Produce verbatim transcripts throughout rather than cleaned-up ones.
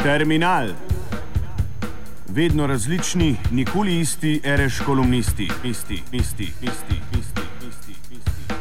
Terminal. Vedno različni, nikoli isti, ereš kolumnisti. Isti, isti, isti, isti, isti, isti.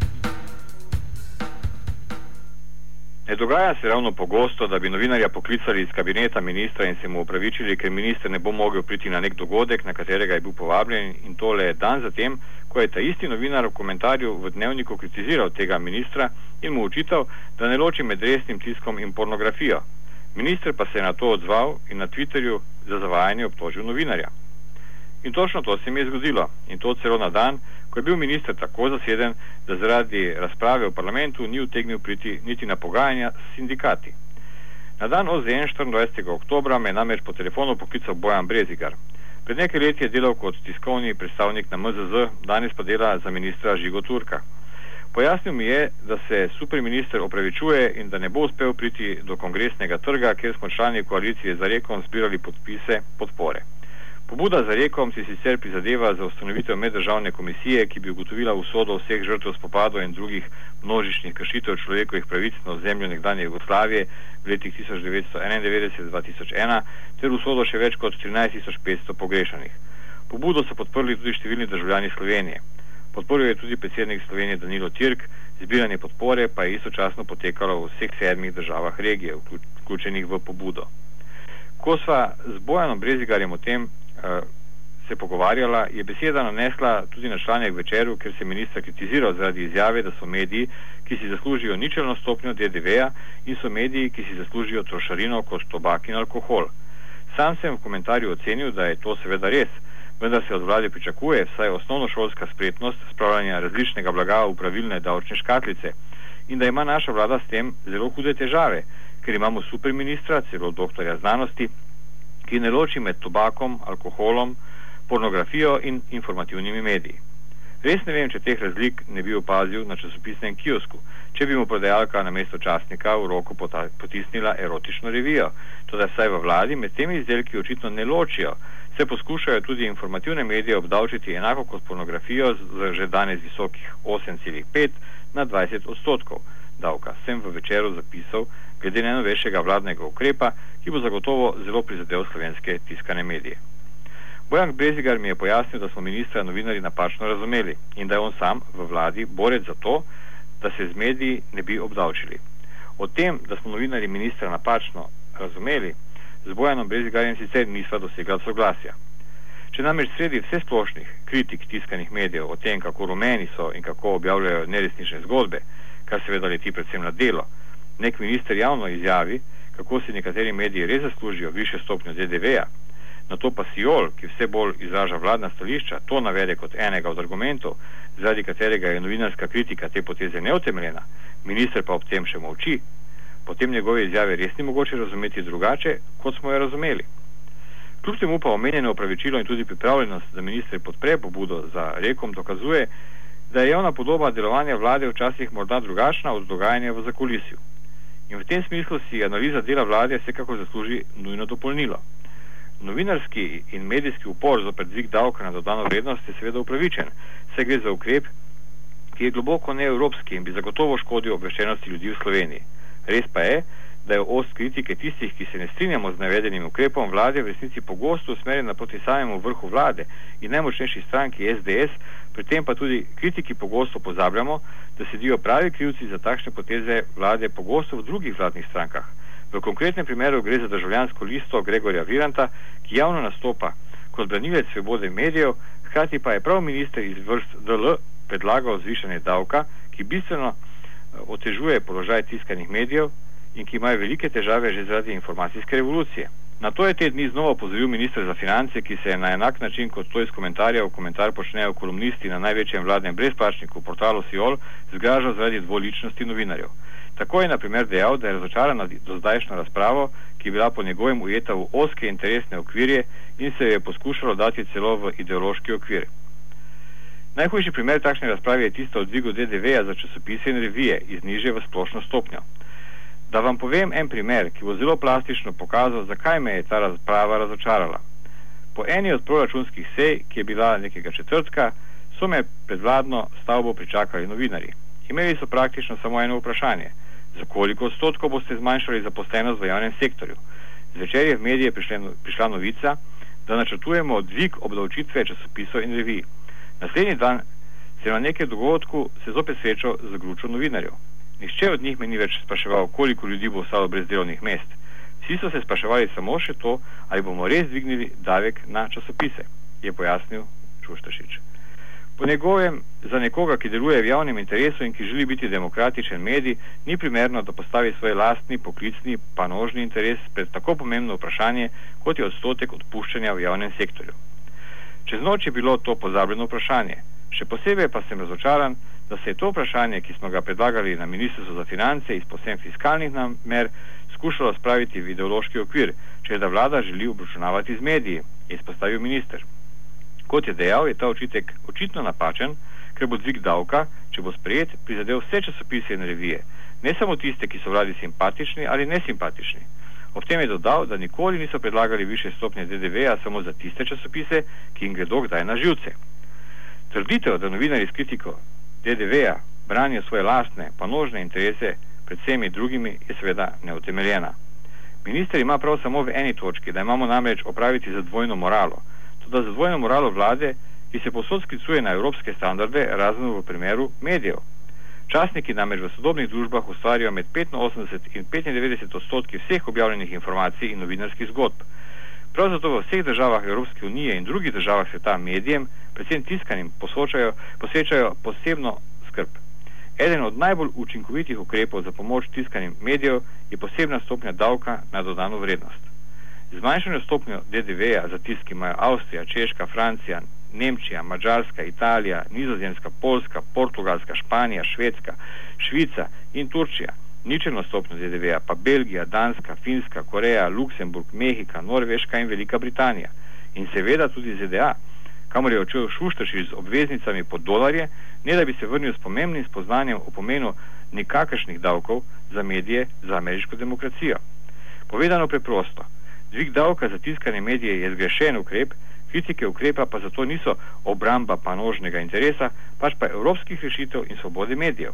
Ne dogaja se ravno pogosto, da bi novinarja poklicali iz kabineta ministra in se mu opravičili, ker minister ne bo mogel priti na nek dogodek, na katerega je bil povabljen, in tole dan zatem, ko je ta isti novinar v komentarju v Dnevniku kritiziral tega ministra in mu očital, da ne loči med resnim tiskom in pornografijo. Minister pa se je na to odzval in na Twitterju za zavajanje obtožil novinarja. In točno to se mi je zgodilo. In to celo na dan, ko je bil minister tako zaseden, da zaradi razprave v parlamentu ni utegnil priti niti na pogajanja s sindikati. Na dan O Z N štiriindvajsetega oktobra me je namreč po telefonu poklical Bojan Brezigar. Pred nekaj leti je delal kot tiskovni predstavnik na M Z Z, danes pa dela za ministra Žigo Turka. Pojasnil mi je, da se superminister opravičuje in da ne bo uspel priti do kongresnega trga, kjer smo člani koalicije za Rekom zbirali podpise podpore. Pobuda za Rekom si sicer prizadeva za ustanovitev meddržavne komisije, ki bi ugotovila usodo vseh žrtev spopadov in drugih množičnih kršitev človekovih pravic na ozemlju nekdanje Jugoslavije v letih tisoč devetsto enaindevetdeset do dva tisoč ena ter usodo še več kot trinajst tisoč petsto pogrešanih. Pobudo so podprli tudi številni državljani Slovenije. Podporil je tudi predsednik Slovenije Danilo Türk, zbiranje podpore pa je istočasno potekalo v vseh sedmih državah regije, vključenih v pobudo. Ko sva z Bojanom Brezigarjem o tem uh, se pogovarjala, je beseda nanesla tudi na članek Večeru, ker se minister kritiziral zaradi izjave, da so mediji, ki si zaslužijo ničelno stopnjo D D V-ja in so mediji, ki si zaslužijo trošarino kot tobak in alkohol. Sam sem v komentarju ocenil, da je to seveda res, vendar se od vlade pričakuje vsaj osnovnošolska spretnost spravljanja različnega blaga v pravilne davčne škatlice in da ima naša vlada s tem zelo hude težave, ker imamo superministra, celo doktorja znanosti, ki ne loči med tobakom, alkoholom, pornografijo in informativnimi mediji. Res ne vem, če teh razlik ne bi opazil na časopisnem kiosku, če bi mu prodajalka namesto časnika v roko potisnila erotično revijo. Toda vsaj v vladi med temi izdelki očitno ne ločijo, se poskušajo tudi informativne medije obdavčiti enako kot pornografijo z že danes visokih osem celih pet na dvajset odstotkov davka. Sem v Večeru zapisal glede najnovejšega vladnega ukrepa, ki bo zagotovo zelo prizadel slovenske tiskane medije. Bojan Brezigar mi je pojasnil, da smo ministra novinarji napačno razumeli in da je on sam v vladi borec za to, da se z mediji ne bi obdavčili. O tem, da smo novinarji ministra napačno razumeli, z Bojanom Brezigarjem sicer nisva dosegla soglasja. Če namreč sredi vse splošnih kritik tiskanih medijev o tem, kako rumeni so in kako objavljajo neresnične zgodbe, kar seveda leti predvsem na delo, nek minister javno izjavi, kako si nekateri mediji res zaslužijo višjo stopnjo D D V-ja, na to pa Siol, ki vse bolj izraža vladna stališča, to navede kot enega od argumentov, zaradi katerega je novinarska kritika te poteze neutemeljena, minister pa ob tem še molči, potem njegove izjave res ni mogoče razumeti drugače, kot smo jo razumeli. Kljub temu pa omenjeno opravičilo in tudi pripravljenost, da minister podpre pobudo za Rekom, dokazuje, da je javna podoba delovanja vlade včasih morda drugačna od dogajanja v zakulisju. In v tem smislu si analiza dela vlade vsekako zasluži nujno dopolnilo. Novinarski in medijski upor zoper dvig davka na dodano vrednost je seveda upravičen, saj gre za ukrep, ki je globoko neevropski in bi zagotovo škodil obveščenosti ljudi v Sloveniji. Res pa je, da je ost kritike tistih, ki se ne strinjamo z navedenim ukrepom vlade, v resnici pogosto usmerjena proti samemu vrhu vlade in najmočnejši stranki S D S, pri tem pa tudi kritiki pogosto pozabljamo, da sedijo pravi krivci za takšne poteze vlade pogosto v drugih vladnih strankah. V konkretnem primeru gre za državljansko listo Gregorja Viranta, ki javno nastopa kot branilec svobode medijev, hkrati pa je prav minister iz vrst D L predlagal zvišanje davka, ki bistveno otežuje položaj tiskanih medijev in ki imajo velike težave že zaradi informacijske revolucije. Na to je te dni znova opozoril minister za finance, ki se je na enak način kot to iz komentarja v komentar počnejo kolumnisti na največjem vladnem brezplačniku portalu Siol zgražal zaradi dvoličnosti novinarjev. Tako je na primer dejal, da je razočaran nad dozdajšnjo razpravo, ki je bila po njegovem ujeta v ozke interesne okvirje in se je poskušalo dati celo v ideološki okvir. Najhujši primer takšne razprave je tista o dvigu D D V-ja za časopise in revije iz nižje v splošno stopnjo. Da vam povem en primer, ki bo zelo plastično pokazal, zakaj me je ta razprava razočarala. Po eni od proračunskih sej, ki je bila nekega četrtka, so me pred vladno stavbo pričakali novinarji. Imeli so praktično samo eno vprašanje. Za koliko odstotkov boste zmanjšali zaposlenost v javnem sektorju? Zvečer je v medije prišla, prišla novica, da načrtujemo dvig obdavčitve časopisov in revij. Naslednji dan se na nekaj dogodku se zopet srečal z gručo novinarjev. Nihče od njih me ni več spraševal, koliko ljudi bo ostalo brez delovnih mest. Vsi so se spraševali samo še to, ali bomo res dvignili davek na časopise, je pojasnil Šuštaršič. Po njegovem, za nekoga, ki deluje v javnem interesu in ki želi biti demokratičen medij, ni primerno, da postavi svoj lastni, poklicni, panožni interes pred tako pomembno vprašanje, kot je odstotek odpuščanja v javnem sektorju. Čez noč je bilo to pozabljeno vprašanje. Še posebej pa sem razočaran, da se je to vprašanje, ki smo ga predlagali na Ministrstvu za finance iz posebnih fiskalnih namer, skušalo spraviti v ideološki okvir, če da vlada želi obračunavati z mediji, je izpostavil minister. Kot je dejal, je ta očitek očitno napačen, ker bo dvig davka, če bo sprejet, prizadel vse časopise in revije, ne samo tiste, ki so vladi simpatični ali nesimpatični. Ob tem je dodal, da nikoli niso predlagali više stopnje D D V-ja samo za tiste časopise, ki jim gredo kdaj na živce. Trditev, da novinarji s kritiko D D V-ja branijo svoje lastne, panožne interese pred vsemi drugimi, je seveda neutemeljena. Minister ima prav samo v eni točki, da imamo namreč opraviti za dvojno moralo. Toda za dvojno moralo vlade, ki se povsod sklicuje na evropske standarde, razen v primeru medijev. Časniki namreč v sodobnih družbah ustvarjajo med petinosemdeset in petindevetdeset odstotki vseh objavljenih informacij in novinarskih zgodb. Prav zato v vseh državah Evropske unije in drugih državah sveta medijem, predvsem tiskanim, posvečajo posebno skrb. Eden od najbolj učinkovitih ukrepov za pomoč tiskanim medijev je posebna stopnja davka na dodano vrednost. Zmanjšanju stopnjo D D V-ja za tisk imajo Avstrija, Češka, Francija, Nemčija, Madžarska, Italija, Nizozemska, Poljska, Portugalska, Španija, Švedska, Švica in Turčija. Ničelno stopnjo D D V-ja pa Belgija, Danska, Finska, Koreja, Luksemburg, Mehika, Norveška in Velika Britanija. In seveda tudi Z D A, kamor je odšel Šuštaršič z obveznicami pod dolarje, ne da bi se vrnil s pomembnim spoznanjem o pomenu nikakršnih davkov za medije, za ameriško demokracijo. Povedano preprosto, dvig davka za tiskane medije je zgrešen ukrep, kritike ukrepa pa zato niso obramba panožnega interesa, pač pa evropskih rešitev in svobode medijev.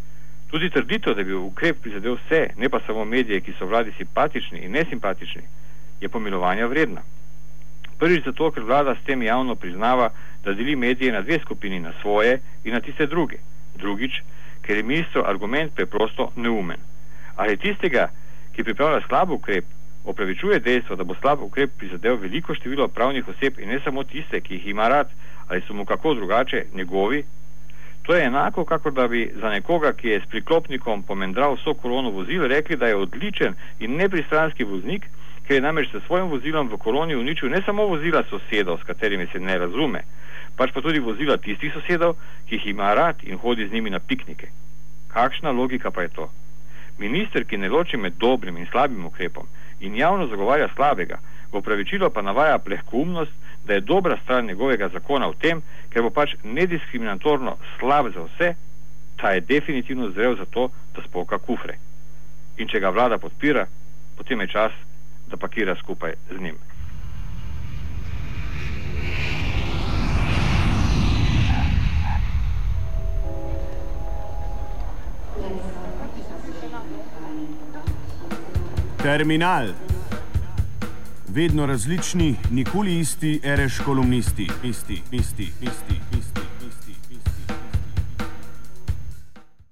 Tudi trditev, da bi ukrep prizadel vse, ne pa samo medije, ki so vladi simpatični in nesimpatični, je pomilovanja vredna. Prvič zato, ker vlada s tem javno priznava, da deli medije na dve skupini, na svoje in na tiste druge. Drugič, ker je ministrov argument preprosto neumen. Ali tistega, ki pripravlja slab ukrep, opravičuje dejstvo, da bo slab ukrep prizadel veliko število pravnih oseb in ne samo tiste, ki jih ima rad, ali so mu kako drugače njegovi? To je enako, kakor da bi za nekoga, ki je s priklopnikom pomendral vso kolono vozil, rekli, da je odličen in nepristranski voznik, ker je namreč s svojim vozilom v koloni uničil ne samo vozila sosedov, s katerimi se ne razume, pač pa tudi vozila tistih sosedov, ki jih ima rad in hodi z njimi na piknike. Kakšna logika pa je to? Minister, ki ne loči med dobrim in slabim ukrepom in javno zagovarja slabega, v opravičilo pa navaja plehkoumnost, da je dobra stran njegovega zakona v tem, ker bo pač nediskriminatorno slab za vse, ta je definitivno zrel za to, da spoka kufre. In če ga vlada podpira, potem je čas, da pakira skupaj z njim. Terminal. Vedno različni, nikoli isti, ereš kolumnisti. Isti, isti, isti, isti.